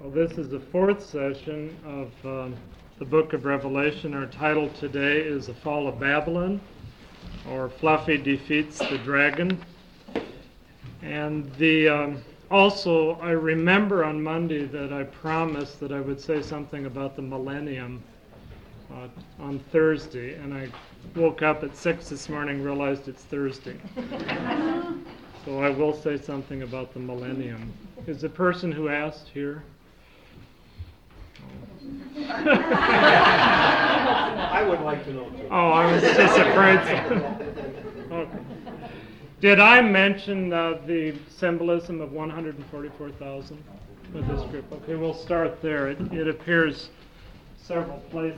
Well, this is the fourth session of the book of Revelation. Our title today is The Fall of Babylon, or Fluffy Defeats the Dragon. And also, I remember on Monday that I promised that I would say something about the millennium on Thursday, and I woke up at 6 this morning and realized it's Thursday. So I will say something about the millennium. Is the person who asked here? I would like to know too. Oh, I was just afraid so. Okay. Did I mention the symbolism of 144,000 with this group? Okay, we'll start there. It appears several places.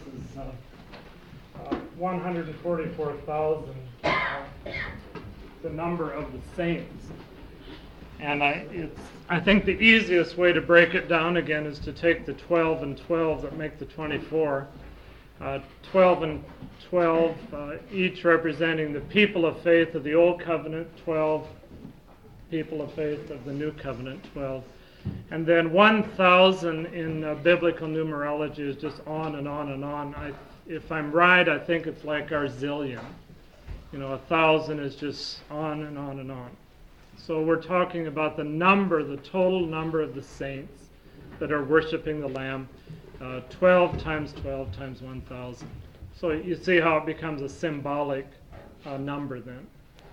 144,000, the number of the saints. And I think the easiest way to break it down again is to take the 12 and 12 that make the 24. 12 and 12, each representing the people of faith of the Old Covenant, 12 people of faith of the New Covenant, 12. And then 1,000 in biblical numerology is just on and on and on. If I'm right, I think it's like our zillion. 1,000 is just on and on and on. So we're talking about the total number of the saints that are worshiping the Lamb, 12 times 12 times 1,000. So you see how it becomes a symbolic number then.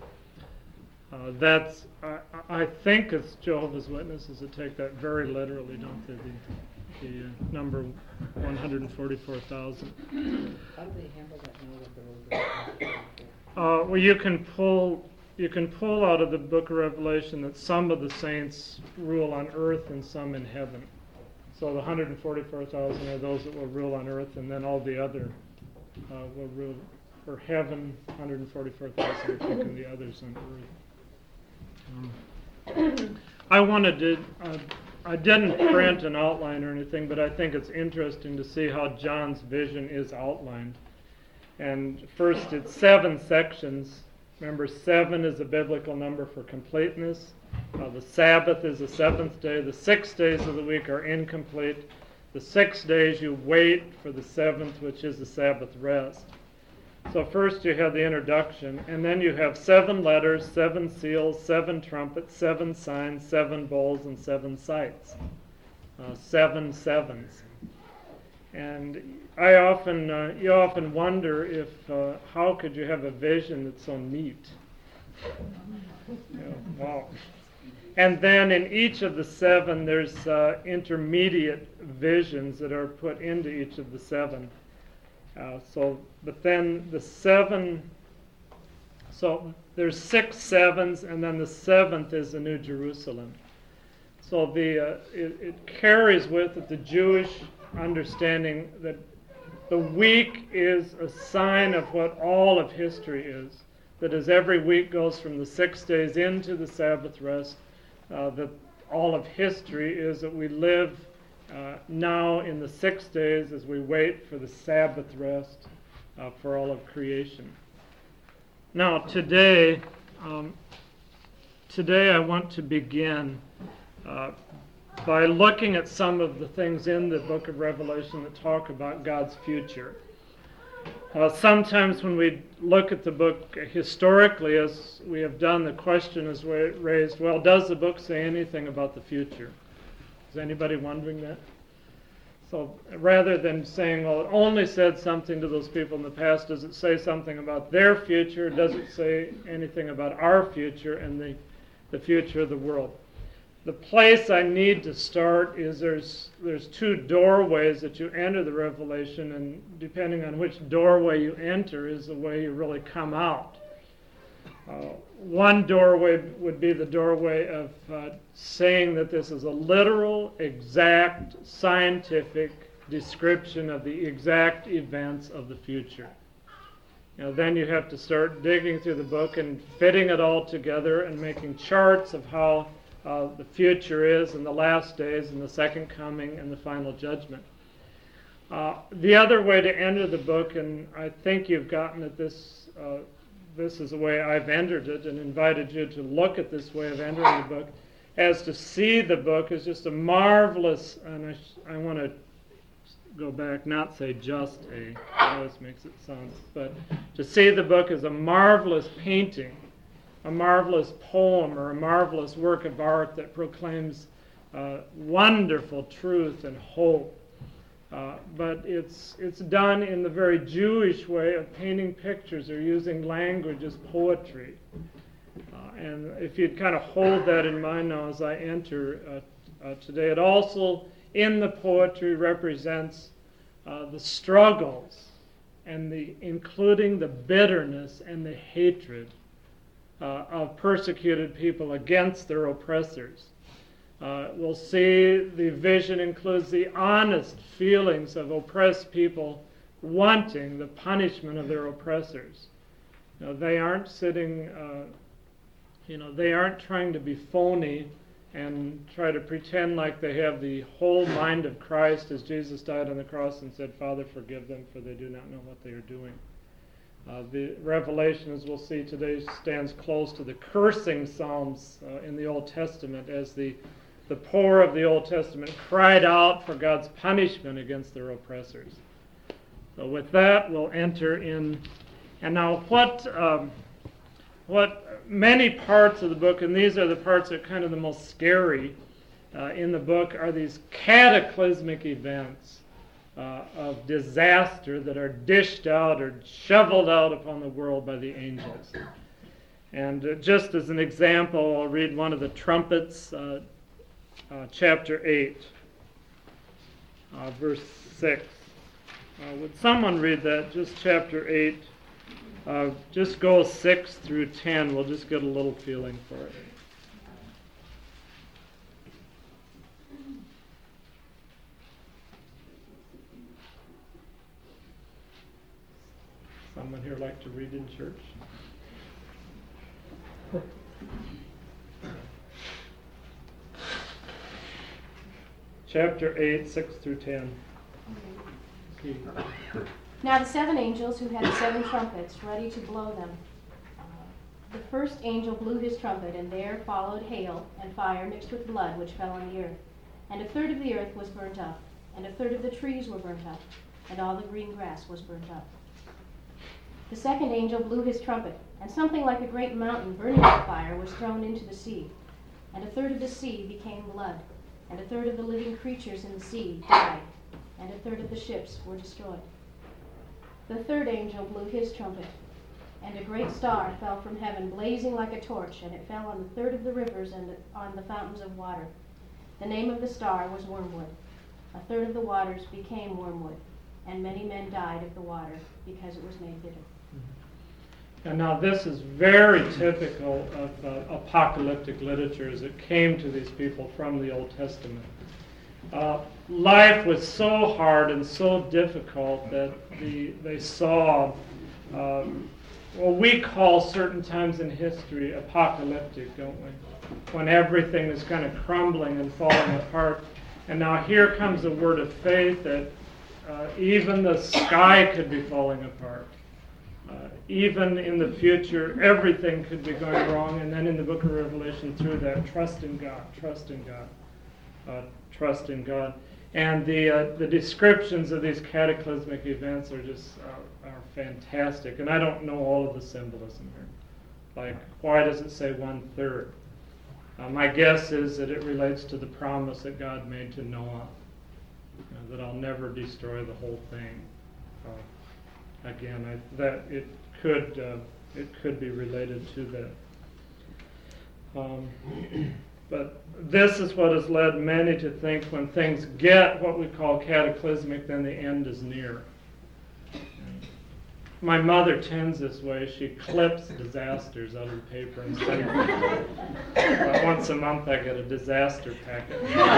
I think it's Jehovah's Witnesses that take that very literally, don't they? The number 144,000. How do they handle that now that they're over? Well, you can pull out of the book of Revelation that some of the saints rule on earth and some in heaven. So the 144,000 are those that will rule on earth, and then all the other will rule for heaven. 144,000 are taking the others on earth. I didn't print an outline or anything, but I think it's interesting to see how John's vision is outlined. And first, it's 7 sections. Remember, 7 is a biblical number for completeness. The Sabbath is the 7th day. The 6 days of the week are incomplete. The 6 days you wait for the 7th, which is the Sabbath rest. So first you have the introduction, and then you have 7 letters, 7 seals, 7 trumpets, 7 signs, 7 bowls, and 7 sights. 7 sevens. And you often wonder if how could you have a vision that's so neat? Wow. And then in each of the 7, there's intermediate visions that are put into each of the 7. But then the 7. So there's 6 sevens, and then the 7th is the New Jerusalem. So it carries with it the Jewish understanding that the week is a sign of what all of history is. That as every week goes from the 6 days into the Sabbath rest, that all of history is that we live now in the 6 days as we wait for the Sabbath rest for all of creation. Now today I want to begin by looking at some of the things in the book of Revelation that talk about God's future. Sometimes when we look at the book historically, as we have done, the question is raised, well, does the book say anything about the future? Is anybody wondering that? So rather than saying, well, it only said something to those people in the past, does it say something about their future? Does it say anything about our future and the future of the world? The place I need to start is there's 2 doorways that you enter the Revelation, and depending on which doorway you enter is the way you really come out. One doorway would be the doorway of saying that this is a literal, exact, scientific description of the exact events of the future. Then you have to start digging through the book and fitting it all together and making charts of how the future is, and the last days, and the second coming, and the final judgment. The other way to enter the book, and I think you've gotten at this is the way I've entered it and invited you to look at this way of entering the book, as to see the book is just a marvelous, and I want to go back, not say just a, it always makes it sound, but to see the book as a marvelous painting, a marvelous poem, or a marvelous work of art that proclaims wonderful truth and hope. But it's done in the very Jewish way of painting pictures or using language as poetry. And if you'd kind of hold that in mind now as I enter today, it also, in the poetry, represents the struggles and including the bitterness and the hatred of persecuted people against their oppressors. We'll see the vision includes the honest feelings of oppressed people wanting the punishment of their oppressors. They aren't sitting, they aren't trying to be phony and try to pretend like they have the whole mind of Christ as Jesus died on the cross and said, Father, forgive them, for they do not know what they are doing. The Revelation, as we'll see today, stands close to the cursing psalms in the Old Testament as the poor of the Old Testament cried out for God's punishment against their oppressors. So with that, we'll enter in. And now what many parts of the book, and these are the parts that are kind of the most scary in the book, are these cataclysmic events of disaster that are dished out or shoveled out upon the world by the angels. And just as an example, I'll read one of the trumpets, chapter 8, verse 6. Would someone read that, just chapter 8? Just go 6 through 10. We'll just get a little feeling for it. Someone here like to read in church? Chapter 8, 6 through 10. Okay. Now the 7 angels who had the 7 trumpets ready to blow them. The first angel blew his trumpet, and there followed hail and fire mixed with blood, which fell on the earth. And a third of the earth was burnt up, and a third of the trees were burnt up, and all the green grass was burnt up. The second angel blew his trumpet, and something like a great mountain burning with fire was thrown into the sea. And a third of the sea became blood, and a third of the living creatures in the sea died, and a third of the ships were destroyed. The third angel blew his trumpet, and a great star fell from heaven, blazing like a torch, and it fell on the third of the rivers and on the fountains of water. The name of the star was Wormwood. A third of the waters became wormwood, and many men died of the water, because it was made bitter. And now this is very typical of apocalyptic literature as it came to these people from the Old Testament. Life was so hard and so difficult that they saw what we call certain times in history apocalyptic, don't we? When everything is kind of crumbling and falling apart. And now here comes a word of faith that even the sky could be falling apart. Even in the future, everything could be going wrong. And then in the book of Revelation, through that, trust in God, trust in God, trust in God. And the descriptions of these cataclysmic events are just are fantastic. And I don't know all of the symbolism here. Like, why does it say 1/3? My guess is that it relates to the promise that God made to Noah, that I'll never destroy the whole thing. Again, that it could be related to that. But this is what has led many to think when things get what we call cataclysmic, then the end is near. My mother tends this way. She clips disasters out of the paper and sends them. Once a month I get a disaster packet.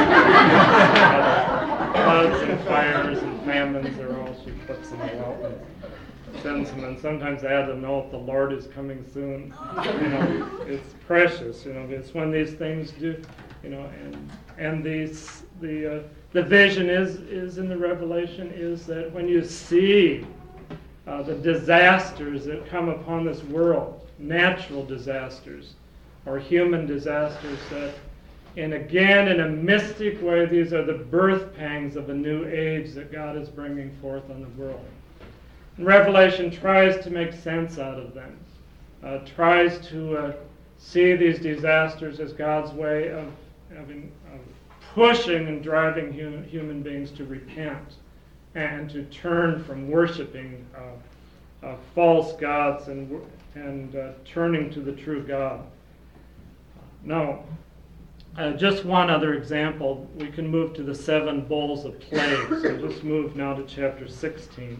Floods and fires and famines are all, she clips them all out and sends them. And sometimes I have to know if the Lord is coming soon. It's precious. It's when these things do. And the vision is in the Revelation is that when you see the disasters that come upon this world, natural disasters or human disasters, that And again, in a mystic way, these are the birth pangs of a new age that God is bringing forth on the world. And Revelation tries to make sense out of them, tries to see these disasters as God's way of pushing and driving human beings to repent and to turn from worshiping false gods and turning to the true God. Now, just one other example. We can move to the 7 bowls of plagues. So just move now to chapter 16.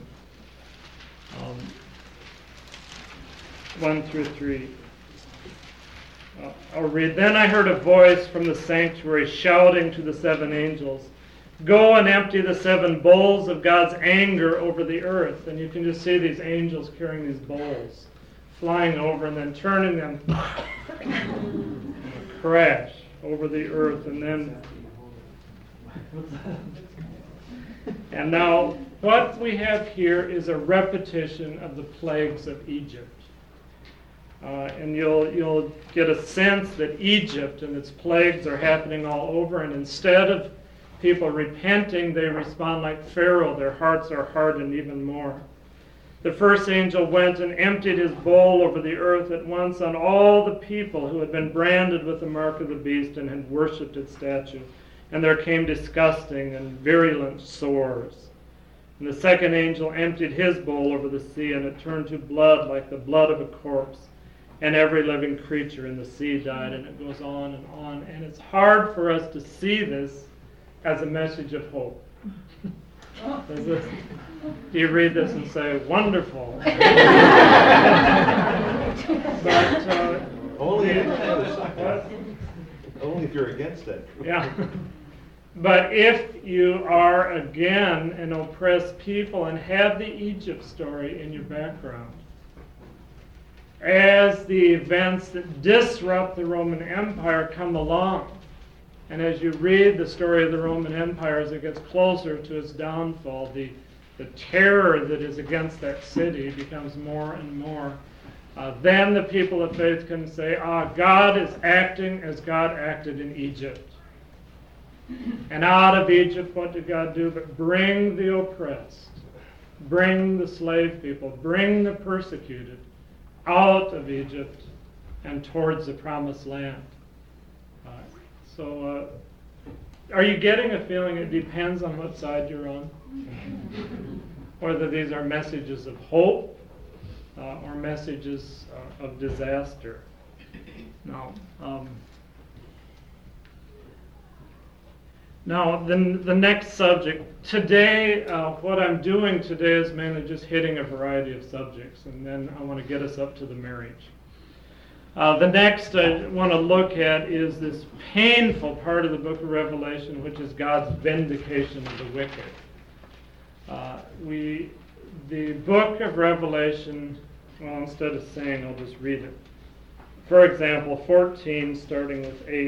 1 through 3. I'll read. Then I heard a voice from the sanctuary shouting to the 7 angels, "Go and empty the 7 bowls of God's anger over the earth." And you can just see these angels carrying these bowls, flying over and then turning them, crash over the earth. And now what we have here is a repetition of the plagues of Egypt. And you'll get a sense that Egypt and its plagues are happening all over, and instead of people repenting, they respond like Pharaoh. Their hearts are hardened even more. The first angel went and emptied his bowl over the earth at once on all the people who had been branded with the mark of the beast and had worshipped its statue. And there came disgusting and virulent sores. And the second angel emptied his bowl over the sea, and it turned to blood like the blood of a corpse. And every living creature in the sea died, and it goes on and on. And it's hard for us to see this as a message of hope. Do you read this and say, wonderful? But, only if you're against it. Yeah. But if you are again an oppressed people and have the Egypt story in your background, as the events that disrupt the Roman Empire come along, and as you read the story of the Roman Empire as it gets closer to its downfall, the terror that is against that city becomes more and more. Then the people of faith can say, God is acting as God acted in Egypt. And out of Egypt, what did God do? But bring the oppressed, bring the slave people, bring the persecuted out of Egypt and towards the promised land. So are you getting a feeling it depends on what side you're on? Whether these are messages of hope or messages of disaster. Now, the next subject. Today, what I'm doing today is mainly just hitting a variety of subjects, and then I want to get us up to the marriage. The next I want to look at is this painful part of the book of Revelation, which is God's vindication of the wicked. The book of Revelation, well, instead of saying, I'll just read it. For example, 14, starting with 8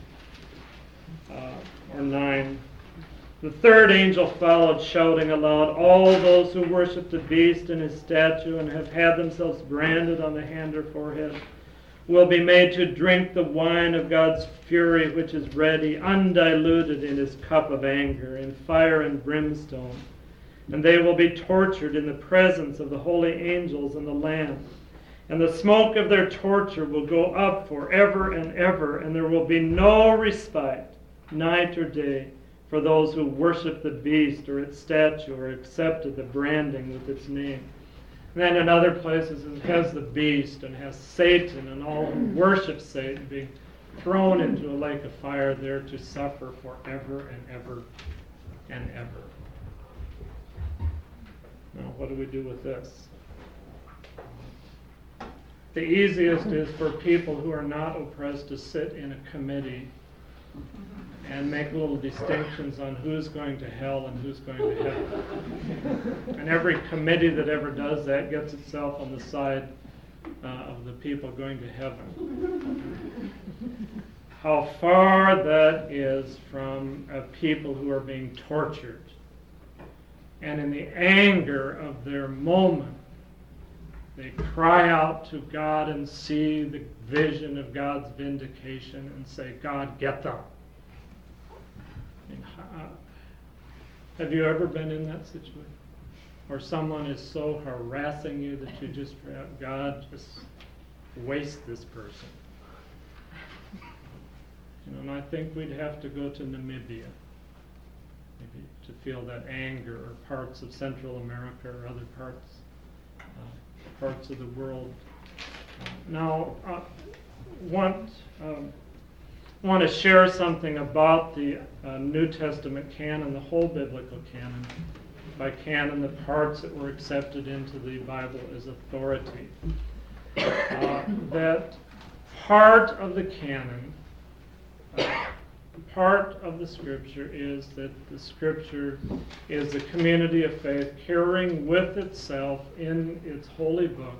or 9. The third angel followed, shouting aloud, "All those who worship the beast and his statue and have had themselves branded on the hand or forehead will be made to drink the wine of God's fury, which is ready, undiluted in his cup of anger, in fire and brimstone. And they will be tortured in the presence of the holy angels and the Lamb. And the smoke of their torture will go up forever and ever, and there will be no respite, night or day, for those who worship the beast or its statue or accepted the branding with its name." And then in other places it has the beast and has Satan and all who worship Satan being thrown into a lake of fire there to suffer forever and ever and ever. Now, what do we do with this? The easiest is for people who are not oppressed to sit in a committee and make little distinctions on who's going to hell and who's going to heaven. And every committee that ever does that gets itself on the side of the people going to heaven. How far that is from people who are being tortured. And in the anger of their moment, they cry out to God and see the vision of God's vindication and say, God, get them. I mean, have you ever been in that situation? Or someone is so harassing you that you just, God, just waste this person. And I think we'd have to go to Namibia, maybe to feel that anger, or parts of Central America or other parts of the world. Now, want to share something about the New Testament canon, the whole biblical canon. By canon, the parts that were accepted into the Bible as authority. That part of the canon, part of the Scripture is that the Scripture is a community of faith carrying with itself in its holy book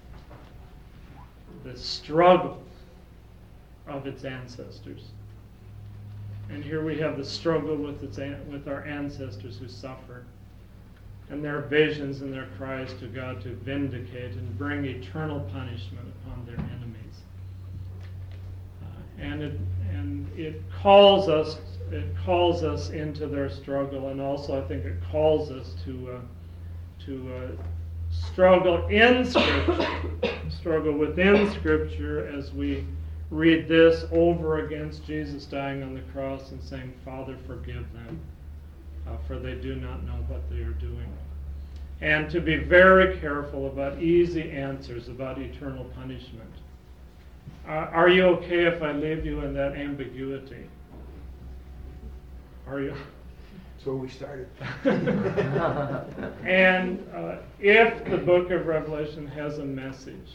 the struggles of its ancestors. And here we have the struggle with our ancestors who suffered, and their visions and their cries to God to vindicate and bring eternal punishment upon their enemies. And it calls us into their struggle, and also I think it calls us to struggle in Scripture, struggle within Scripture as we read this over against Jesus dying on the cross and saying, Father, forgive them, for they do not know what they are doing. And to be very careful about easy answers about eternal punishment. Are you okay if I leave you in that ambiguity? Are you? That's where we started. And if the book of Revelation has a message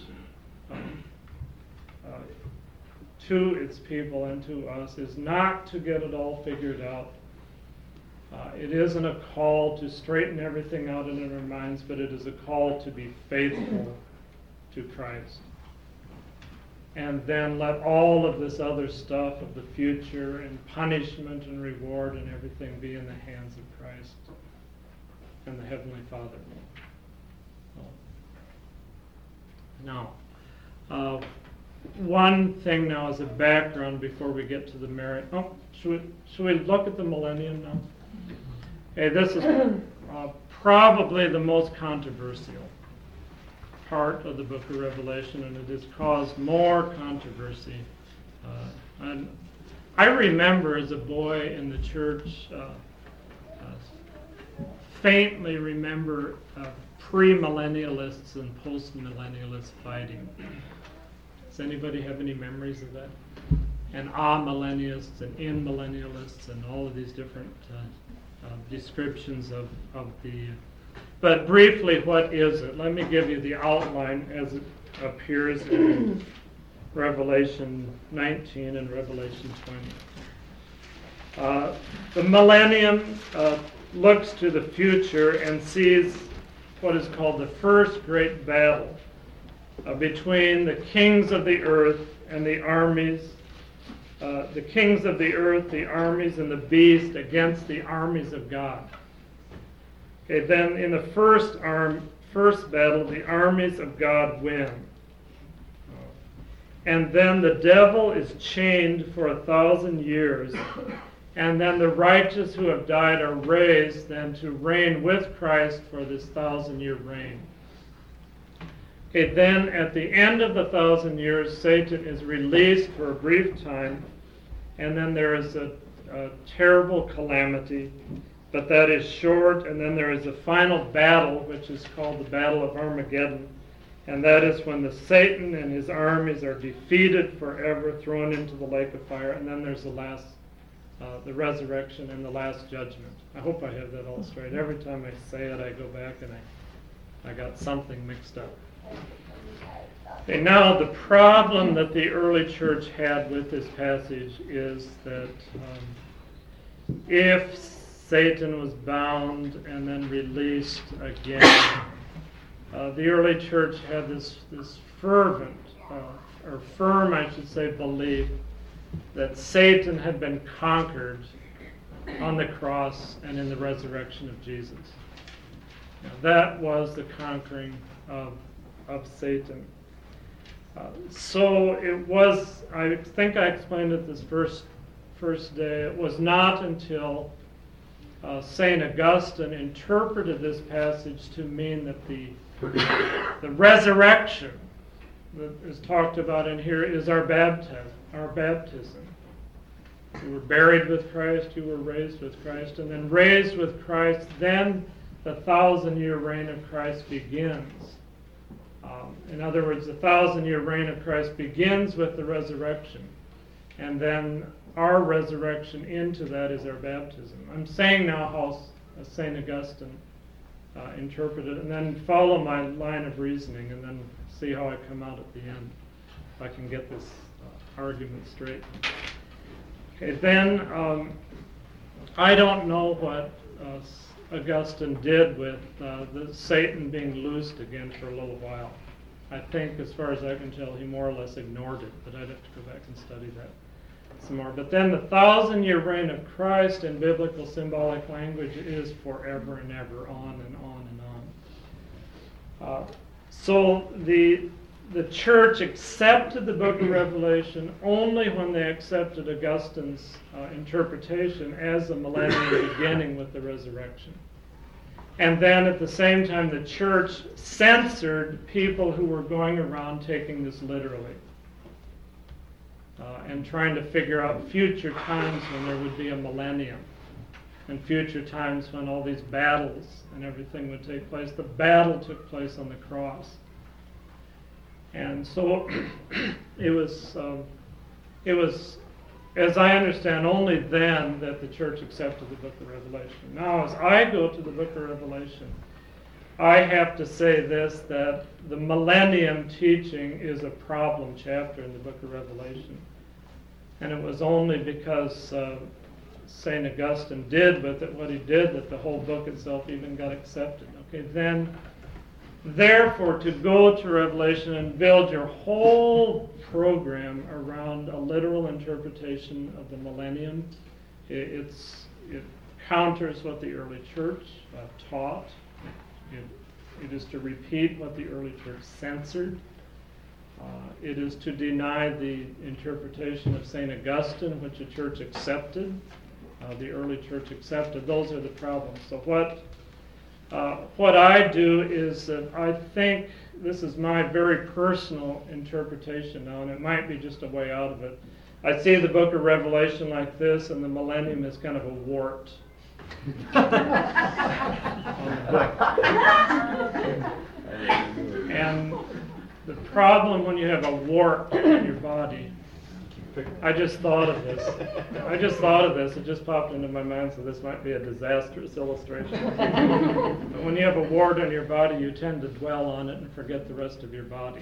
to its people and to us, is not to get it all figured out. It isn't a call to straighten everything out in our minds, but it is a call to be faithful to Christ. And then let all of this other stuff of the future and punishment and reward and everything be in the hands of Christ and the Heavenly Father. Now, one thing now as a background before we get to the merit. Should we look at the millennium now? Okay, this is probably the most controversial part of the book of Revelation, and it has caused more controversy. And I remember as a boy in the church, faintly remember pre-millennialists and post-millennialists fighting. Does anybody have any memories of that? And millennialists and in-millennialists and all of these different descriptions of the... But briefly, what is it? Let me give you the outline as it appears in Revelation 19 and Revelation 20. The millennium looks to the future and sees what is called the first great battle between the kings of the earth and the armies, the kings of the earth, the armies, and the beast against the armies of God. Okay, then in the first battle, the armies of God win. And then the devil is chained for 1,000 years. And then the righteous who have died are raised then to reign with Christ for this 1,000-year reign. Okay, then at the end of the 1,000 years, Satan is released for a brief time. And then there is a terrible calamity. But that is short, and then there is a final battle, which is called the Battle of Armageddon. And that is when the Satan and his armies are defeated forever, thrown into the lake of fire. And then there's the resurrection and the last judgment. I hope I have that all straight. Every time I say it, I go back and I got something mixed up. Okay, now the problem that the early church had with this passage is that if Satan was bound and then released again, the early church had this fervent, or firm, I should say, belief that Satan had been conquered on the cross and in the resurrection of Jesus. Now, that was the conquering of of Satan. So it was, I think I explained it this first day, it was not until St. Augustine interpreted this passage to mean that the resurrection that is talked about in here is our baptism. You were buried with Christ, you were raised with Christ, and then raised with Christ, then the 1,000-year reign of Christ begins. In other words, the 1,000-year reign of Christ begins with the resurrection, and then our resurrection into that is our baptism. I'm saying now how St. Augustine interpreted it, and then follow my line of reasoning, and then see how I come out at the end, if I can get this argument straight. Okay, then I don't know what Augustine did with the Satan being loosed again for a little while. I think, as far as I can tell, he more or less ignored it, but I'd have to go back and study that some more. But then the 1,000-year reign of Christ in biblical symbolic language is forever and ever, on and on and on. So the church accepted the book of Revelation only when they accepted Augustine's interpretation as a millennium beginning with the resurrection. And then at the same time, the church censored people who were going around taking this literally and trying to figure out future times when there would be a millennium and future times when all these battles and everything would take place. The battle took place on the cross. And so it was, as I understand, only then that the church accepted the book of Revelation. Now, as I go to the book of Revelation, I have to say this, that the millennium teaching is a problem chapter in the book of Revelation. And it was only because St. Augustine did with it what he did that the whole book itself even got accepted. Okay, then, therefore, to go to Revelation and build your whole program around a literal interpretation of the millennium, it counters what the early church taught. It is to repeat what the early church censored. It is to deny the interpretation of St. Augustine, which the church accepted, the early church accepted. Those are the problems. So what I do is that I think, this is my very personal interpretation now, and it might be just a way out of it. I see the book of Revelation like this, and the millennium is kind of a wart on the book. And the problem when you have a wart on your body, I just thought of this. It just popped into my mind, so this might be a disastrous illustration. But when you have a wart on your body, you tend to dwell on it and forget the rest of your body.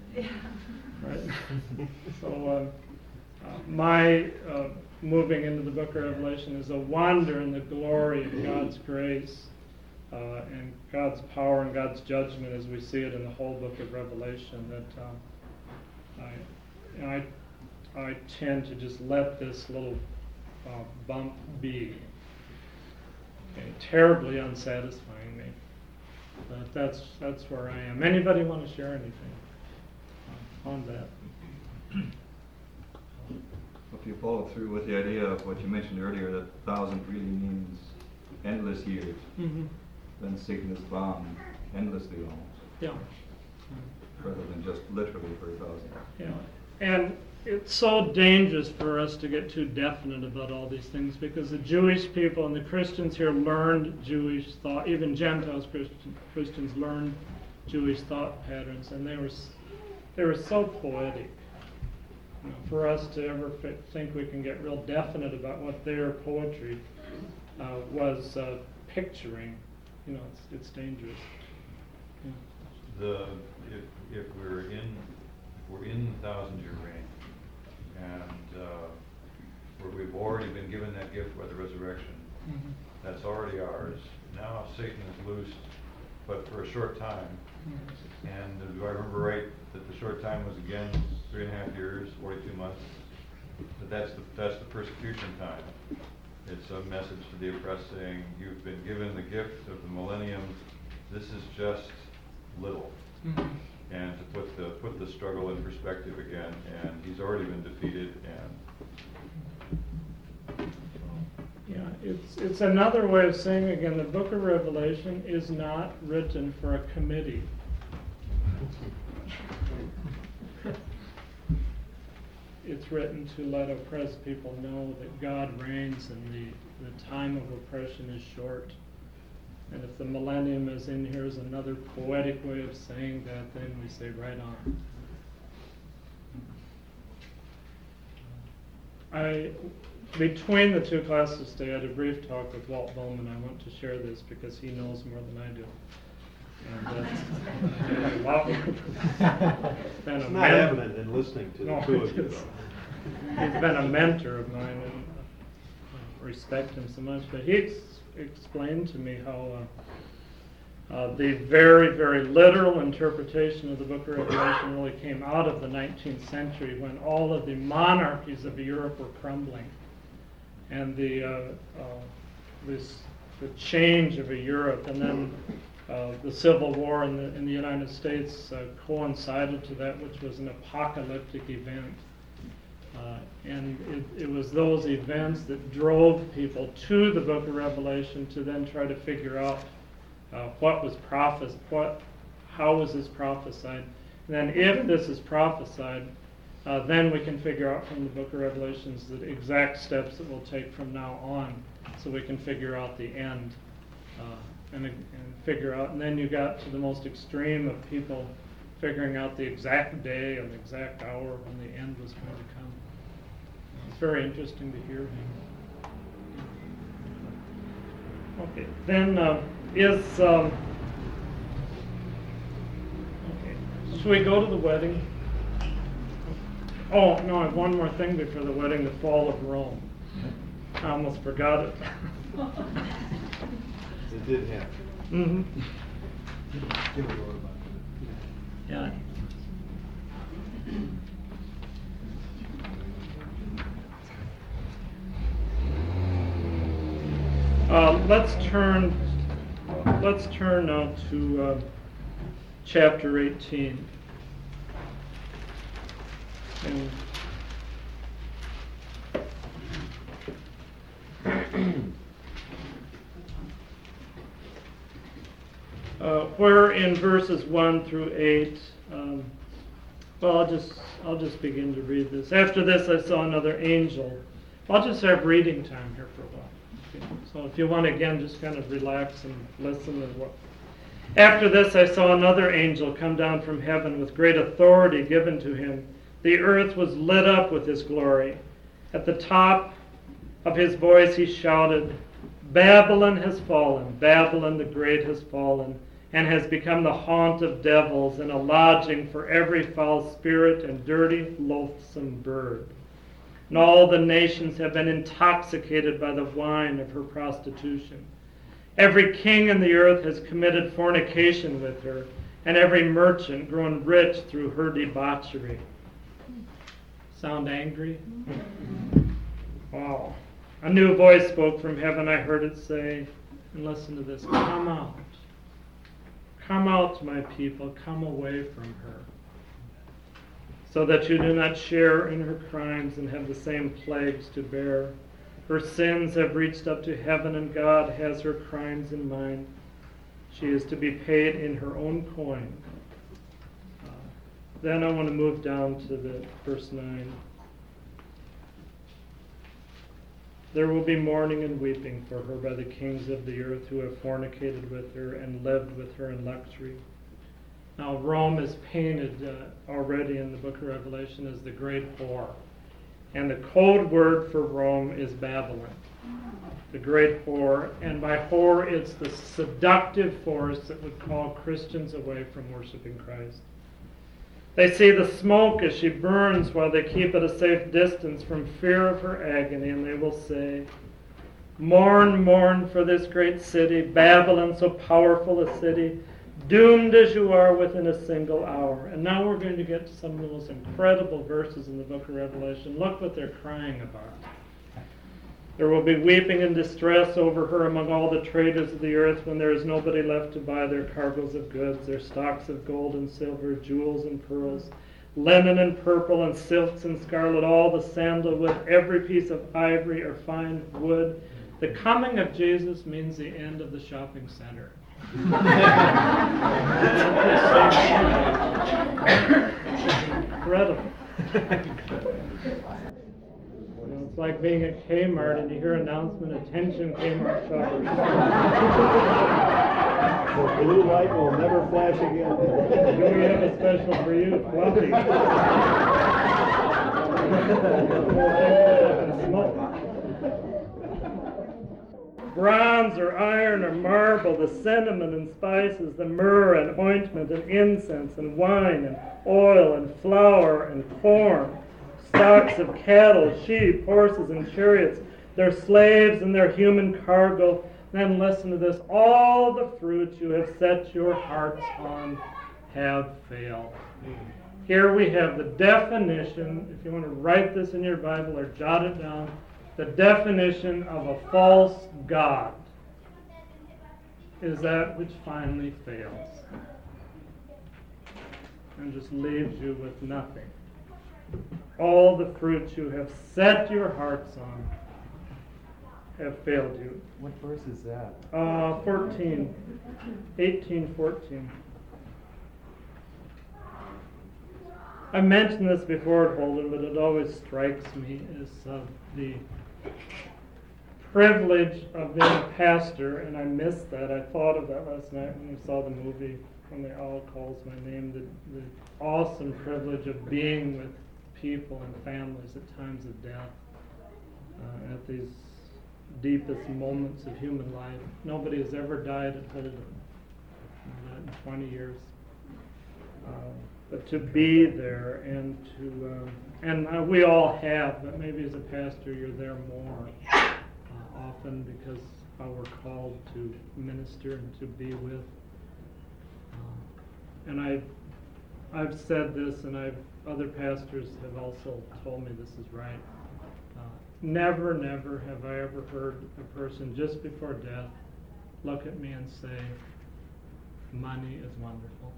Right? So my moving into the book of Revelation is a wonder in the glory of God's grace and God's power and God's judgment as we see it in the whole book of Revelation, that I tend to just let this little bump be. Okay, terribly unsatisfying me. But that's where I am. Anybody want to share anything on that? If you follow through with the idea of what you mentioned earlier, that 1,000 really means endless years, then Satan is bound endlessly almost. Yeah. Rather than just literally for 1,000. Yeah. And it's so dangerous for us to get too definite about all these things, because the Jewish people and the Christians here learned Jewish thought. Even Gentiles Christians learned Jewish thought patterns, and they were so poetic. You know, for us to ever think we can get real definite about what their poetry was picturing, you know, it's dangerous. Yeah. If we're in the 1,000-year reign, and where we've already been given that gift by the resurrection, that's already ours. Now Satan is loosed, but for a short time. And do I remember right that the short time was again 3.5 years, 42 months? But that's the persecution time. It's a message to the oppressed saying, you've been given the gift of the millennium. This is just little. and to put the struggle in perspective again, and he's already been defeated, and Yeah, it's another way of saying again, the book of Revelation is not written for a committee. It's written to let oppressed people know that God reigns and the time of oppression is short. And if the millennium is in here as another poetic way of saying that, then we say right on. Between the two classes today, I had a brief talk with Walt Bowman. I want to share this because he knows more than I do. And Walt been It's a not evident in listening to the No, two it of you, is. though. He's been a mentor of mine, and I respect him so much. But he explained to me how the very, very literal interpretation of the book of Revelation really came out of the 19th century when all of the monarchies of Europe were crumbling. And the change of Europe, and then the Civil War in the United States coincided to that, which was an apocalyptic event. And it was those events that drove people to the book of Revelation to then try to figure out what was how was this prophesied. And then if this is prophesied, then we can figure out from the book of Revelations the exact steps that we'll take from now on, so we can figure out the end and figure out. And then you got to the most extreme of people figuring out the exact day and the exact hour when the end was going to come. It's very interesting to hear him. Okay, then okay, should we go to the wedding? Oh, no, I have one more thing before the wedding, the fall of Rome. I almost forgot it. It did happen. Mm-hmm. Give a word about it. Yeah. Let's turn now to chapter 18. And where in verses 1 through 8, well, I'll just begin to read this. After this, I saw another angel. I'll just have reading time here for a while. Okay. So if you want to, again, just kind of relax and listen. After this, I saw another angel come down from heaven with great authority given to him. The earth was lit up with his glory. At the top of his voice, he shouted, "Babylon has fallen, Babylon the Great has fallen, and has become the haunt of devils and a lodging for every foul spirit and dirty, loathsome bird. And all the nations have been intoxicated by the wine of her prostitution. Every king in the earth has committed fornication with her, and every merchant grown rich through her debauchery." Sound angry? Wow. A new voice spoke from heaven. I heard it say, and listen to this, "Come out. Come out, my people. Come away from her, so that you do not share in her crimes and have the same plagues to bear. Her sins have reached up to heaven, and God has her crimes in mind. She is to be paid in her own coin." Then I want to move down to the verse 9. "There will be mourning and weeping for her by the kings of the earth who have fornicated with her and lived with her in luxury." Now, Rome is painted already in the book of Revelation as the great whore. And the code word for Rome is Babylon, the great whore. And by whore, it's the seductive force that would call Christians away from worshiping Christ. They see the smoke as she burns while they keep at a safe distance from fear of her agony, and they will say, "Mourn, mourn for this great city, Babylon, so powerful a city, doomed as you are within a single hour." And now we're going to get to some of the most incredible verses in the book of Revelation. Look what they're crying about. There will be weeping and distress over her among all the traders of the earth, when there is nobody left to buy their cargoes of goods, their stocks of gold and silver, jewels and pearls, linen and purple and silks and scarlet, all the sandalwood, every piece of ivory or fine wood. The coming of Jesus means the end of the shopping center. Incredible. It's like being at Kmart and you hear announcement, attention Kmart shoppers. The blue light will never flash again. Do we have a special for you, Fluffy? Smoke. Bronze or iron or marble, the cinnamon and spices, the myrrh and ointment and incense and wine and oil and flour and corn, stocks of cattle, sheep, horses and chariots, their slaves and their human cargo. Then listen to this, all the fruits you have set your hearts on have failed. Here we have the definition, if you want to write this in your Bible or jot it down, the definition of a false god is that which finally fails and just leaves you with nothing. All the fruits you have set your hearts on have failed you. What verse is that? 18:14. I mentioned this before at Holden, but it always strikes me as the privilege of being a pastor, and I missed that. I thought of that last night when we saw the movie When the Owl Calls My Name, the awesome privilege of being with people and families at times of death, at these deepest moments of human life. Nobody has ever died at Holden, not in 20 years. But to be there and to, and we all have, but maybe as a pastor you're there more often because how we're called to minister and to be with. And I've said this, and other pastors have also told me this is right. Never have I ever heard a person just before death look at me and say, money is wonderful.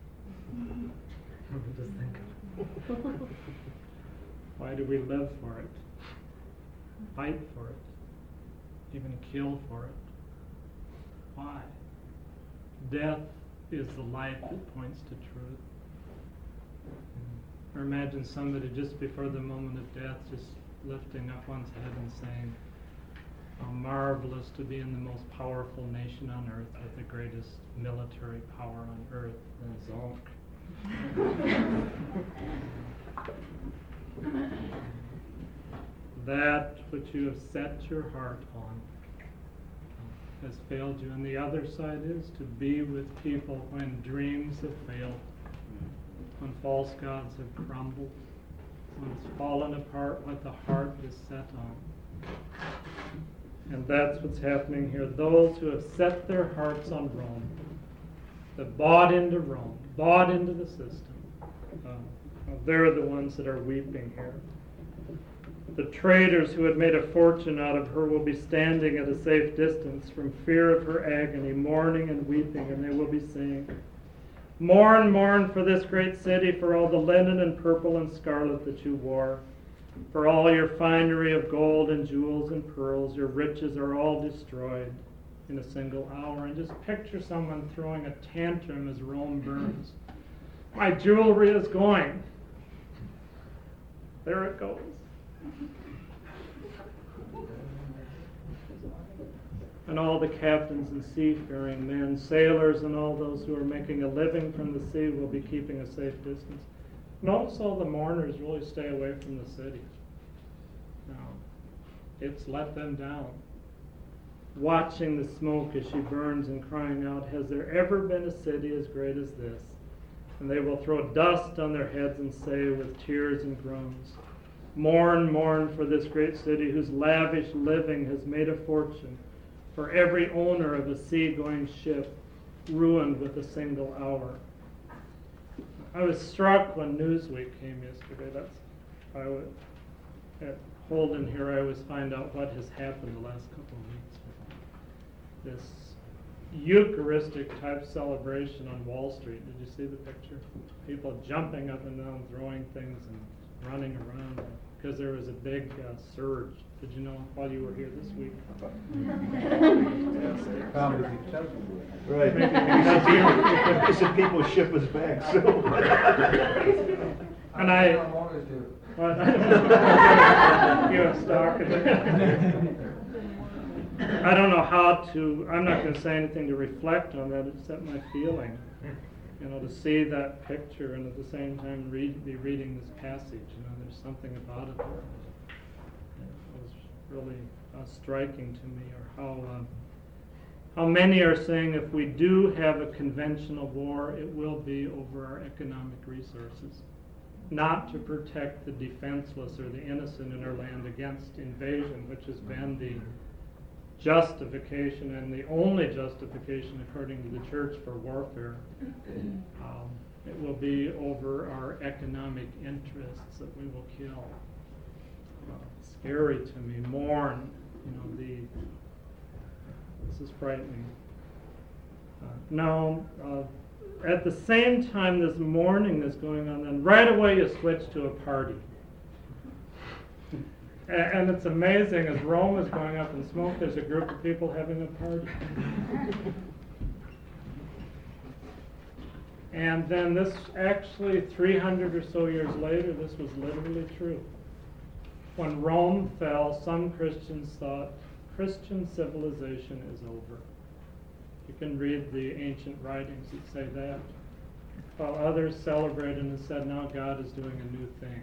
Just think of it. Why do we live for it? Fight for it? Even kill for it? Why? Death is the light that points to truth. Or imagine somebody just before the moment of death just lifting up one's head and saying, how marvelous to be in the most powerful nation on earth with the greatest military power on earth than Zonk. That which you have set your heart on has failed you. And the other side is to be with people when dreams have failed, when false gods have crumbled, when it's fallen apart what the heart is set on. And that's what's happening here. Those who have set their hearts on Rome, that bought into Rome, bought into the system, they're the ones that are weeping here. The traders who had made a fortune out of her will be standing at a safe distance from fear of her agony, mourning and weeping, and they will be saying, mourn, mourn for this great city, for all the linen and purple and scarlet that you wore, for all your finery of gold and jewels and pearls. Your riches are all destroyed in a single hour. And just picture someone throwing a tantrum as Rome burns. My jewelry is going. There it goes. And all the captains and seafaring men, sailors, and all those who are making a living from the sea will be keeping a safe distance. Notice all the mourners really stay away from the city. Now, it's let them down. Watching the smoke as she burns and crying out, has there ever been a city as great as this? And they will throw dust on their heads and say with tears and groans, mourn, mourn for this great city whose lavish living has made a fortune, for every owner of a sea-going ship ruined with a single hour. I was struck when Newsweek came yesterday. I was at hold in here, I always find out what has happened the last couple of weeks. This Eucharistic type celebration on Wall Street. Did you see the picture? People jumping up and down, throwing things and running around because there was a big surge. Did you know while you were here this week? Found it acceptable. Right. Maybe He said people ship us back, so. And I you have stock. I don't know how to, I'm not going to say anything to reflect on that except my feeling. You know, to see that picture and at the same time be reading this passage. You know, there's something about it that was really striking to me, or how many are saying if we do have a conventional war, it will be over our economic resources, not to protect the defenseless or the innocent in our land against invasion, which has been the justification and the only justification according to the church for warfare. It will be over our economic interests that we will kill. Scary to me. Mourn. You know, this is frightening. At the same time this mourning is going on, then right away you switch to a party. And it's amazing, as Rome is going up in smoke, there's a group of people having a party. And then this, actually 300 or so years later, this was literally true. When Rome fell, some Christians thought Christian civilization is over. You can read the ancient writings that say that. While others celebrated and said, now God is doing a new thing.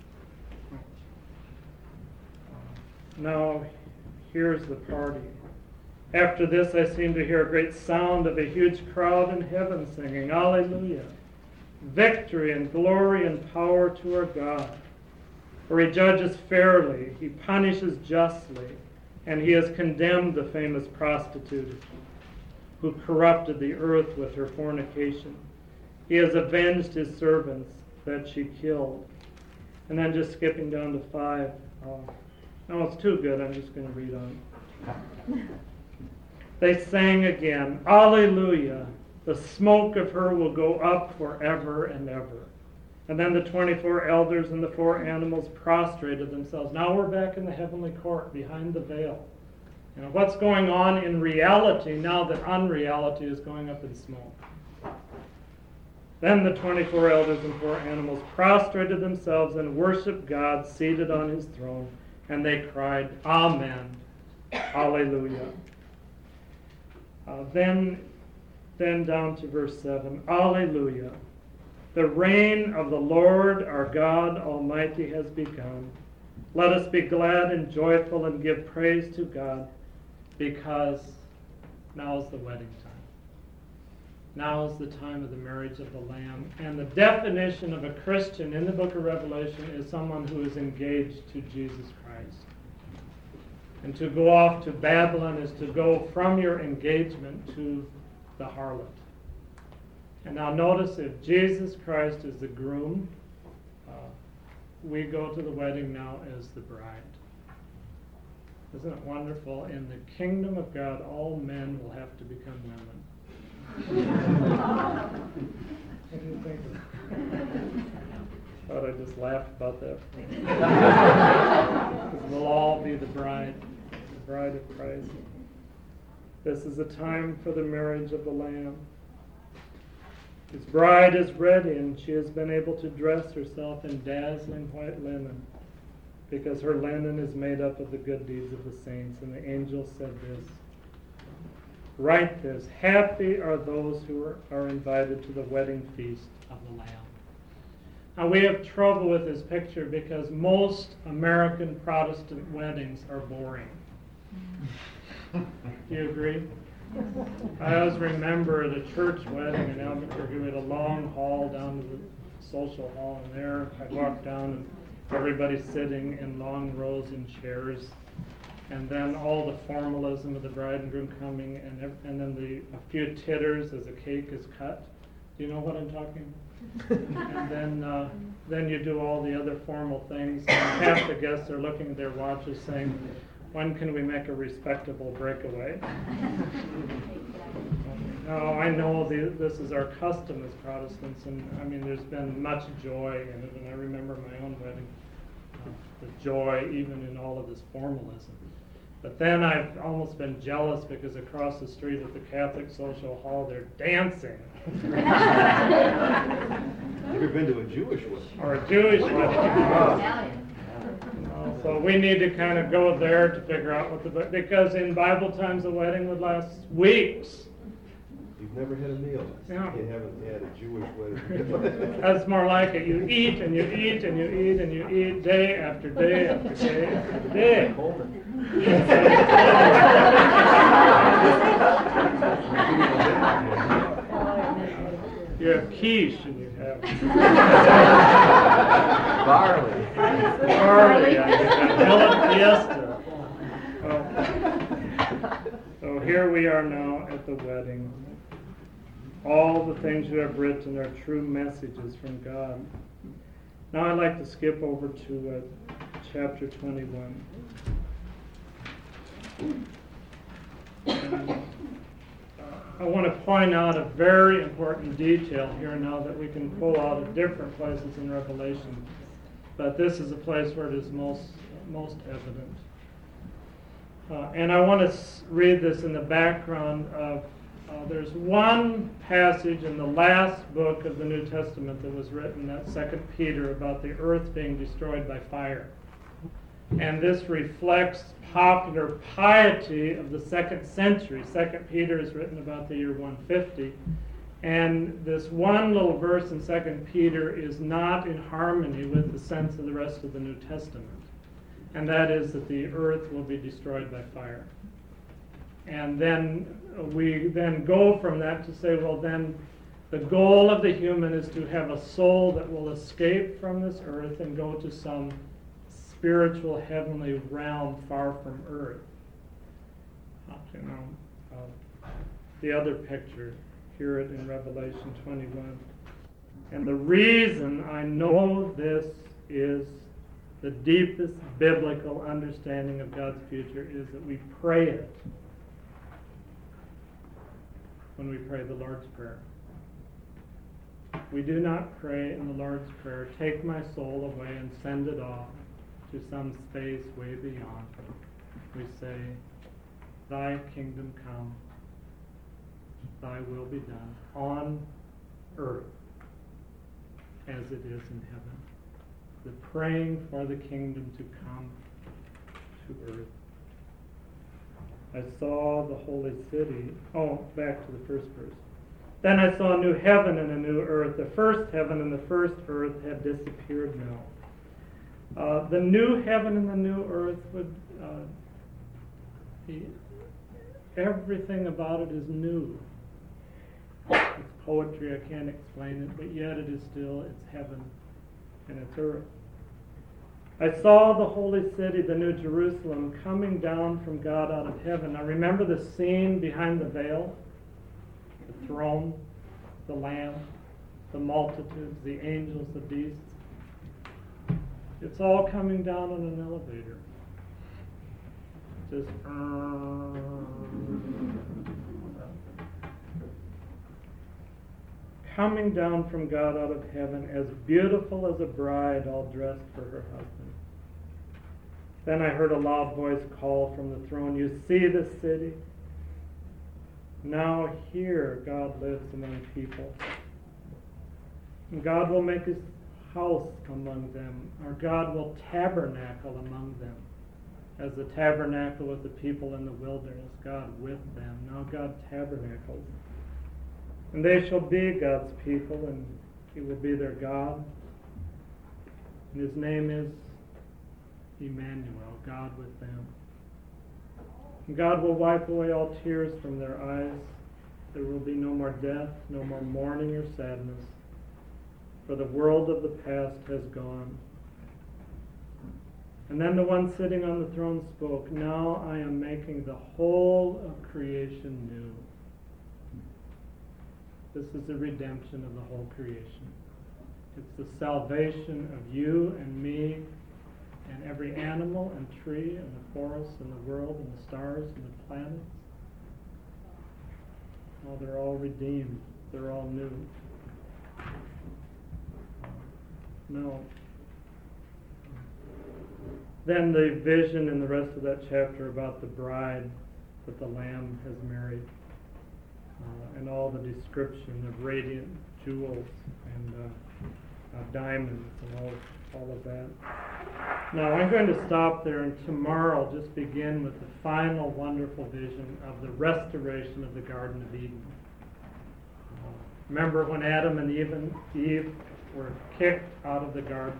Now, here's the party. After this, I seemed to hear a great sound of a huge crowd in heaven singing, Alleluia! Victory and glory and power to our God. For he judges fairly, he punishes justly, and he has condemned the famous prostitute who corrupted the earth with her fornication. He has avenged his servants that she killed. And then just skipping down to 5. No, it's too good. I'm just going to read on. They sang again, Alleluia! The smoke of her will go up forever and ever. And then the 24 elders and the 4 animals prostrated themselves. Now we're back in the heavenly court, behind the veil. You know, what's going on in reality now that unreality is going up in smoke? Then the 24 elders and 4 animals prostrated themselves and worshiped God seated on his throne. And they cried, Amen, Alleluia. Then down to verse 7, Alleluia. The reign of the Lord our God Almighty has begun. Let us be glad and joyful and give praise to God, because now is the wedding time. Now is the time of the marriage of the Lamb. And the definition of a Christian in the book of Revelation is someone who is engaged to Jesus Christ. And to go off to Babylon is to go from your engagement to the harlot. And now notice, if Jesus Christ is the groom, we go to the wedding now as the bride. Isn't it wonderful? In the kingdom of God, all men will have to become women. What do you think? Thought I'd just laugh about that. Because we'll all be the bride of Christ. This is a time for the marriage of the Lamb. His bride is ready, and she has been able to dress herself in dazzling white linen, because her linen is made up of the good deeds of the saints. And the angel said this, write this, happy are those who are invited to the wedding feast of the Lamb. Now we have trouble with this picture because most American Protestant weddings are boring. Do you agree? I always remember at a church wedding in Albuquerque, we had a long hall down to the social hall, and there I walked down and everybody's sitting in long rows in chairs, and then all the formalism of the bride and groom coming, and then a few titters as a cake is cut. Do you know what I'm talking about? And then you do all the other formal things. And half the guests are looking at their watches saying, when can we make a respectable breakaway? Now, I know this is our custom as Protestants, and I mean, there's been much joy in it, and I remember my own wedding, the joy even in all of this formalism. But then I've almost been jealous because across the street at the Catholic Social Hall, they're dancing. Ever been to a Jewish one? Or a Jewish wedding. So we need to kind of go there to figure out what because in Bible times the wedding would last weeks. You've never had a meal. Yeah. You haven't had a Jewish wedding. That's more like it. You eat and you eat and you eat and you eat day after day after day after day. You have quiche and you have Barley. barley and you have millet fiesta. So here we are now at the wedding. All the things you have written are true messages from God. Now I'd like to skip over to chapter 21. And, I want to point out a very important detail here now that we can pull out of different places in Revelation. But this is a place where it is most evident. And I want to read this in the background of there's one passage in the last book of the New Testament that was written, that 2 Peter, about the earth being destroyed by fire. And this reflects popular piety of the 2nd century. 2 Peter is written about the year 150. And this one little verse in 2 Peter is not in harmony with the sense of the rest of the New Testament. And that is that the earth will be destroyed by fire. And then we then go from that to say, well, then the goal of the human is to have a soul that will escape from this earth and go to some spiritual heavenly realm far from earth. The other picture, hear it in Revelation 21. And the reason I know this is the deepest biblical understanding of God's future is that we pray it when we pray the Lord's Prayer. We do not pray in the Lord's Prayer, take my soul away and send it off to some space way beyond. We say, thy kingdom come, thy will be done on earth as it is in heaven. The praying for the kingdom to come to earth. I saw the holy city. Back to the first verse. Then I saw a new heaven and a new earth. The first heaven and the first earth had disappeared now. The new heaven and the new earth would be, everything about it is new. It's poetry, I can't explain it, but yet it is still, it's heaven and it's earth. I saw the holy city, the new Jerusalem, coming down from God out of heaven. Now remember the scene behind the veil? The throne, the Lamb, the multitudes, the angels, the beasts. It's all coming down on an elevator. Just coming down from God out of heaven, as beautiful as a bride all dressed for her husband. Then I heard a loud voice call from the throne, you see the city? Now here God lives among people. And God will make his house among them, or God will tabernacle among them. As the tabernacle with the people in the wilderness, God with them. Now God tabernacles. And they shall be God's people, and he will be their God. And his name is Emmanuel, God with them. And God will wipe away all tears from their eyes. There will be no more death, no more mourning or sadness, for the world of the past has gone. And then the one sitting on the throne spoke, now I am making the whole of creation new. This is the redemption of the whole creation. It's the salvation of you and me and every animal and tree and the forest and the world and the stars and the planets. Oh, they're all redeemed. They're all new. No. Then the vision in the rest of that chapter about the bride that the Lamb has married, and all the description of radiant jewels and diamonds and all of that. Now I'm going to stop there, and tomorrow I'll just begin with the final wonderful vision of the restoration of the Garden of Eden. Remember when Adam and Eve were kicked out of the garden?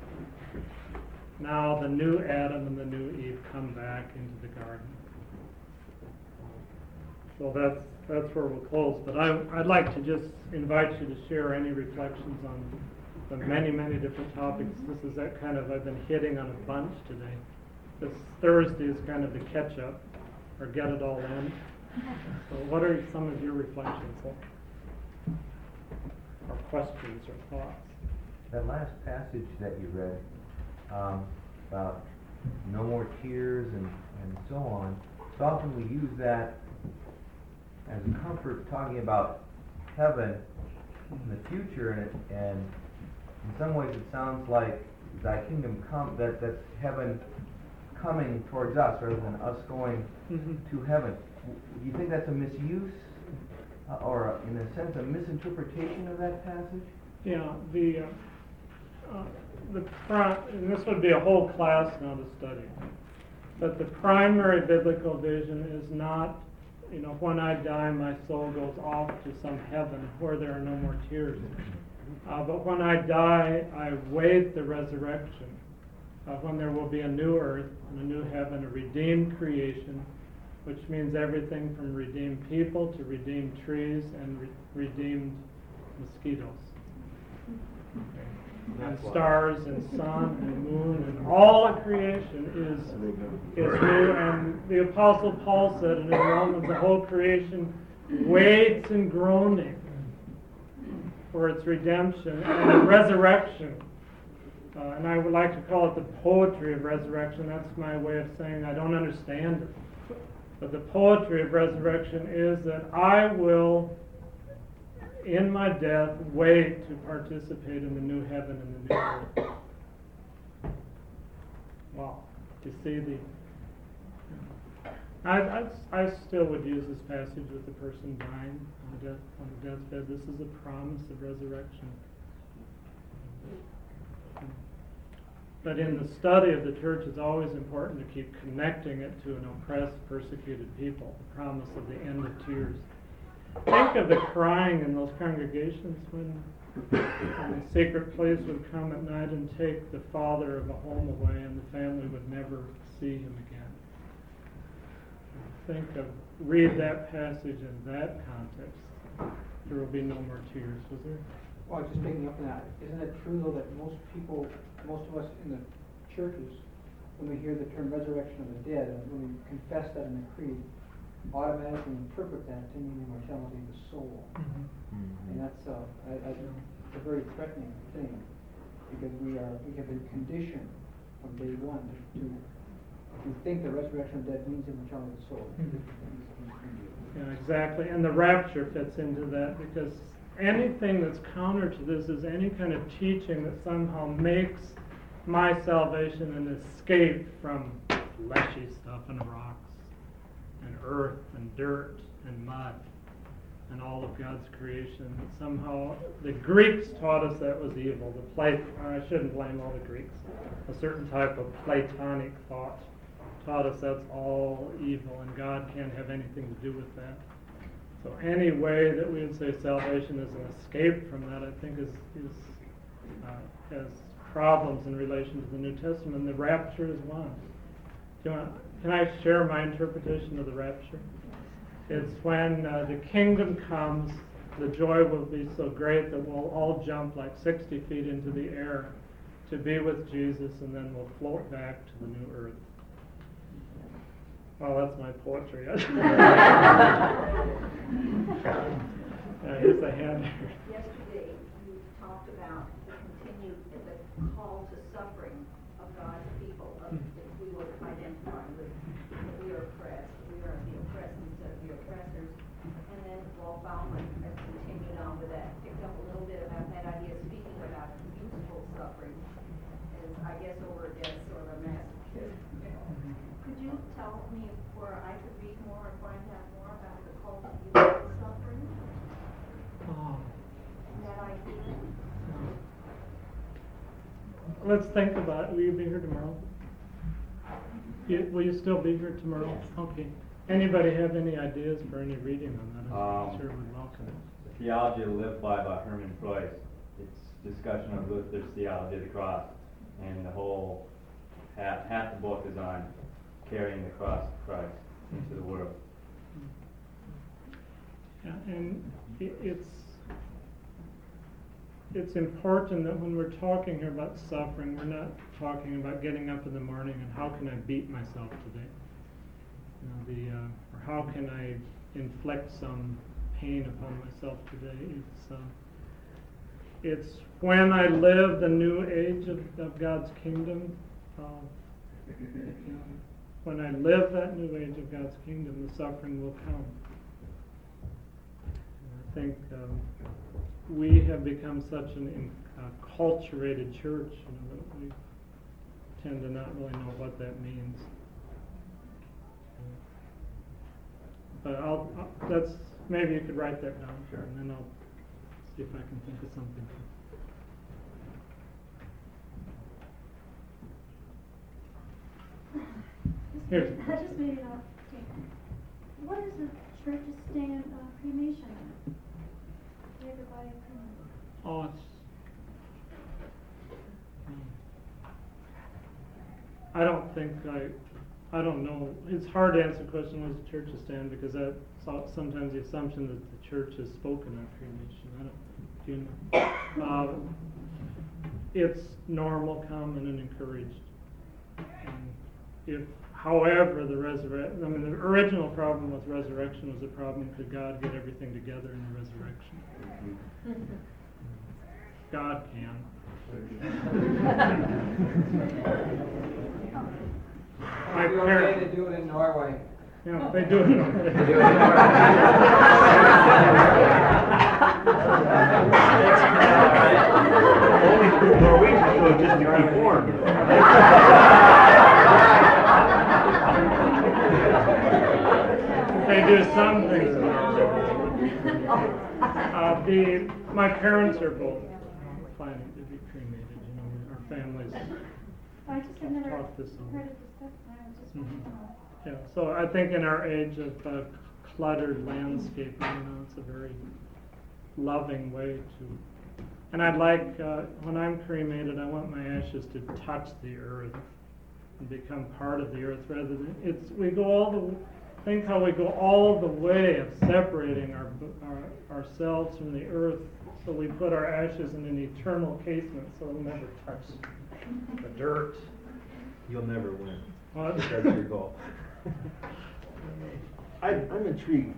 Now the new Adam and the new Eve come back into the garden. So that's where we'll close. But I'd like to just invite you to share any reflections on the many, many different topics. This is that kind of, I've been hitting on a bunch today. This Thursday is kind of the catch-up, or get it all in. So what are some of your reflections, or questions, or thoughts? That last passage that you read about no more tears and so on, so often we use that as a comfort, talking about heaven in the future, and in some ways it sounds like thy kingdom come, that's heaven coming towards us rather than us going to heaven. Do you think that's a misuse, or in a sense a misinterpretation of that passage? Yeah, and this would be a whole class now to study, but the primary biblical vision is not, when I die, my soul goes off to some heaven where there are no more tears. But when I die, I wait the resurrection, when there will be a new earth and a new heaven, a redeemed creation, which means everything from redeemed people to redeemed trees and redeemed mosquitoes. And stars and sun and moon and all of creation is new. And the Apostle Paul said in Romans, the whole creation waits in groaning for its redemption and resurrection. And I would like to call it the poetry of resurrection. That's my way of saying I don't understand it. But the poetry of resurrection is that I will, in my death, wait to participate in the new heaven and the new earth. Wow. You see I still would use this passage with the person dying on the deathbed. This is a promise of resurrection. But in the study of the church, it's always important to keep connecting it to an oppressed, persecuted people, the promise of the end of tears. Think of the crying in those congregations when the secret police would come at night and take the father of a home away, and the family would never see him again. Read that passage in that context. There will be no more tears, was there? Well, just picking up on that, isn't it true though that most of us in the churches, when we hear the term resurrection of the dead, and when we confess that in the creed, automatically interpret that to mean immortality of the soul. And that's a very threatening thing, because we have been conditioned from day one to think the resurrection of the dead means immortality of the soul. Yeah, exactly. And the rapture fits into that, because anything that's counter to this is any kind of teaching that somehow makes my salvation an escape from fleshy stuff and rocks and earth and dirt and mud and all of God's creation. That somehow the Greeks taught us that was evil. I shouldn't blame all the Greeks. A certain type of Platonic thought taught us that's all evil and God can't have anything to do with that. So any way that we would say salvation is an escape from that, I think has problems in relation to the New Testament. The rapture is one. Can I share my interpretation of the rapture? It's when the kingdom comes, the joy will be so great that we'll all jump like 60 feet into the air to be with Jesus, and then we'll float back to the new earth. Well, that's my poetry. Here's the hand. Yesterday, you talked about the continued, the call to suffering of God's people, of if we would identify with that we are oppressed, we are the oppressed instead of the oppressors. And then Walt Bauman has continued on with that, picked up a little bit about that idea, speaking about useful suffering, as I guess over against sort of a masochism. Could you tell me where I could read more or find out more about the cult of useful suffering? And that idea? Let's think about it. Will you be here tomorrow? Will you still be here tomorrow? Yes. Okay. Anybody have any ideas for any reading on that? I'm sure we'd welcome it. The Theology to Live by Herman Preuss. It's discussion of Luther's theology of the cross, and the whole half the book is on carrying the cross of Christ into the world. Yeah, and it's important that when we're talking here about suffering, we're not talking about getting up in the morning and how can I beat myself today, or how can I inflict some pain upon myself today. It's when I live the new age of God's kingdom. When I live that new age of God's kingdom, the suffering will come. And I think we have become such an acculturated church, that we tend to not really know what that means. But that's maybe you could write that down, Sure. And then I'll see if I can think of something. Here. I just made it up. Okay. What is the church's stand on cremation? Everybody cremated. Oh, I don't think I don't know. It's hard to answer the question, what does the church stand, because that's sometimes the assumption that the church has spoken on cremation. Do you know? It's normal, common, and encouraged. And however, the original problem with resurrection was the problem: could God get everything together in the resurrection? God can. My It'd be okay to do it in Norway. Yeah, they do it. Only Norwegians do it just to keep warm. They do some things. My parents are both planning to be cremated. Our families I just have never talked this over. heard it discussed, and I was just Mhm. wondering. Yeah, so I think in our age of cluttered landscaping, it's a very loving way to. And I'd like, when I'm cremated, I want my ashes to touch the earth and become part of the earth, rather than think how we go all the way of separating ourselves from the earth, so we put our ashes in an eternal casement, so it'll never touch the dirt. You'll never win. What? That's your goal. I'm intrigued.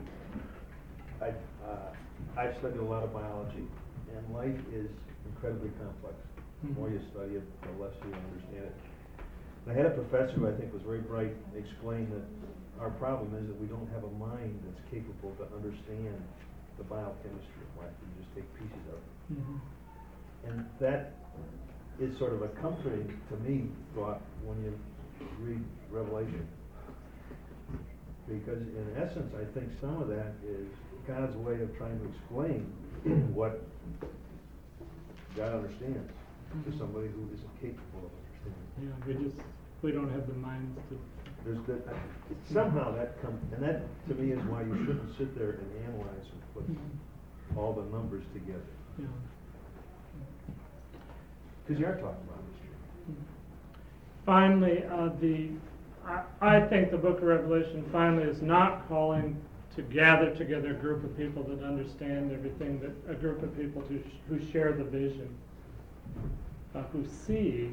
I've studied a lot of biology, and life is incredibly complex. The more you study it, the less you understand it. And I had a professor who I think was very bright explain that our problem is that we don't have a mind that's capable to understand the biochemistry of life. We just take pieces of it. Mm-hmm. And that is sort of a comforting, to me, thought when you read Revelation. Because in essence, I think some of that is God's way of trying to explain what God understands to somebody who isn't capable of understanding. Yeah, we don't have the minds to. Somehow that comes, and that to me is why you shouldn't sit there and analyze and put all the numbers together. Yeah. Because you are talking about history. Finally, I think the book of Revelation finally is not calling to gather together a group of people that understand everything, but a group of people who share the vision, who see,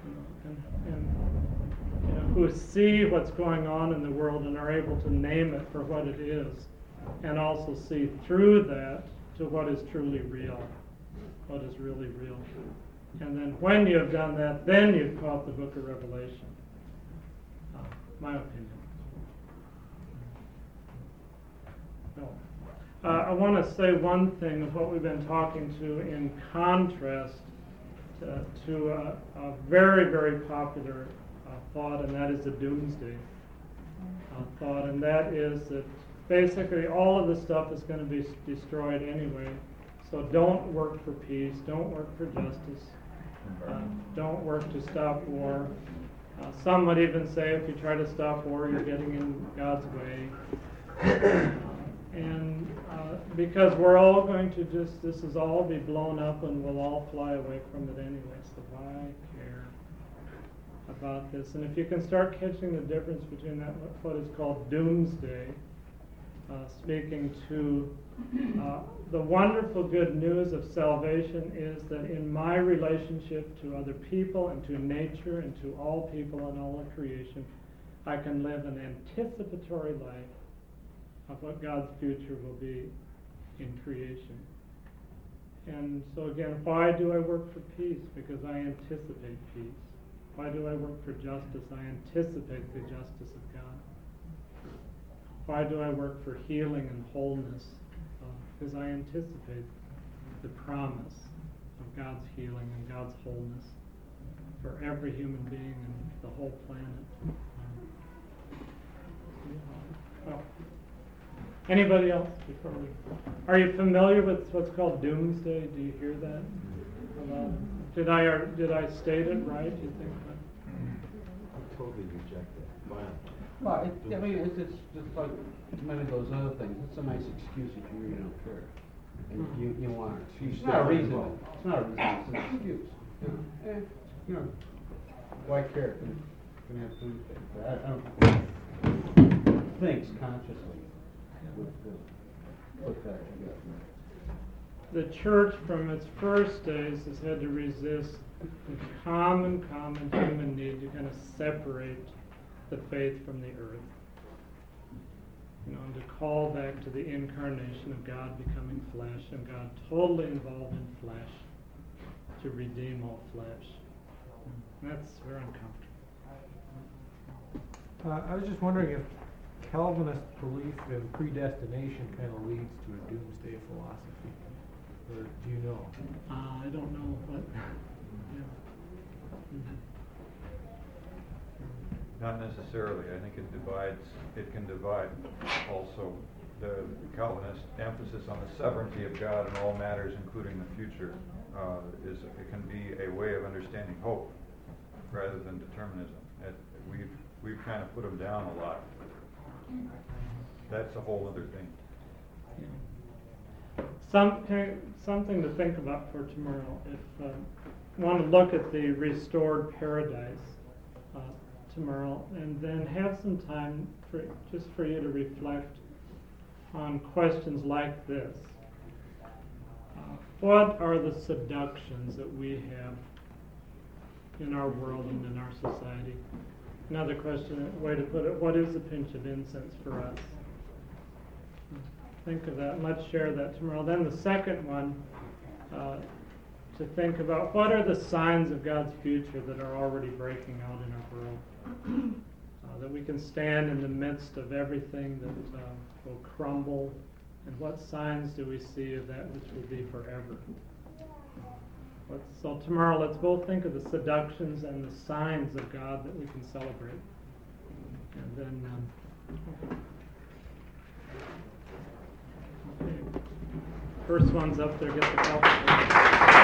who see what's going on in the world and are able to name it for what it is, and also see through that to what is truly real. what is really real. And then when you have done that, then you call it the book of Revelation. My opinion. No. I want to say one thing of what we've been talking to in contrast to a very, very popular thought, and that is the doomsday thought, and that is that basically all of this stuff is going to be destroyed anyway, so don't work for peace, don't work for justice, don't work to stop war. Some would even say if you try to stop war, you're getting in God's way. And because we're all going to this is all be blown up and we'll all fly away from it anyway, so why care about this? And if you can start catching the difference between that, what is called doomsday, speaking to the wonderful good news of salvation is that in my relationship to other people and to nature and to all people and all of creation, I can live an anticipatory life of what God's future will be in creation. And so again, why do I work for peace? Because I anticipate peace. Why do I work for justice? I anticipate the justice of God. Why do I work for healing and wholeness? Because I anticipate the promise of God's healing and God's wholeness for every human being and the whole planet. Oh. Anybody else before we? Are you familiar with what's called doomsday? Do you hear that? Did I state it right? Do you think? I totally reject that. Wow. Well, I mean, it's just like many of those other things. It's a nice excuse if you really don't care. And you want an excuse. It's not a reason. It's not a reason. It's an excuse. You know, why care? Can have doomsday. But I don't think consciously would put that together. The church from its first days has had to resist the common human need to kind of separate the faith from the earth. You know, and to call back to the incarnation of God becoming flesh and God totally involved in flesh to redeem all flesh. And that's very uncomfortable. I was just wondering if Calvinist belief in predestination kind of leads to a doomsday philosophy, or do you know? I don't know, but yeah. Not necessarily. I think it can divide also. The Calvinist emphasis on the sovereignty of God in all matters, including the future, it can be a way of understanding hope rather than determinism. We've kind of put them down a lot. That's a whole other thing. Something to think about for tomorrow. If you want to look at the restored paradise tomorrow, and then have some time for you to reflect on questions like this. What are the seductions that we have in our world and in our society? Another question, way to put it, what is a pinch of incense for us? Think of that, and let's share that tomorrow. Then the second one, to think about what are the signs of God's future that are already breaking out in our world? That we can stand in the midst of everything that will crumble, and what signs do we see of that which will be forever? So tomorrow, let's both think of the seductions and the signs of God that we can celebrate. And then, okay. First one's up there, get the help.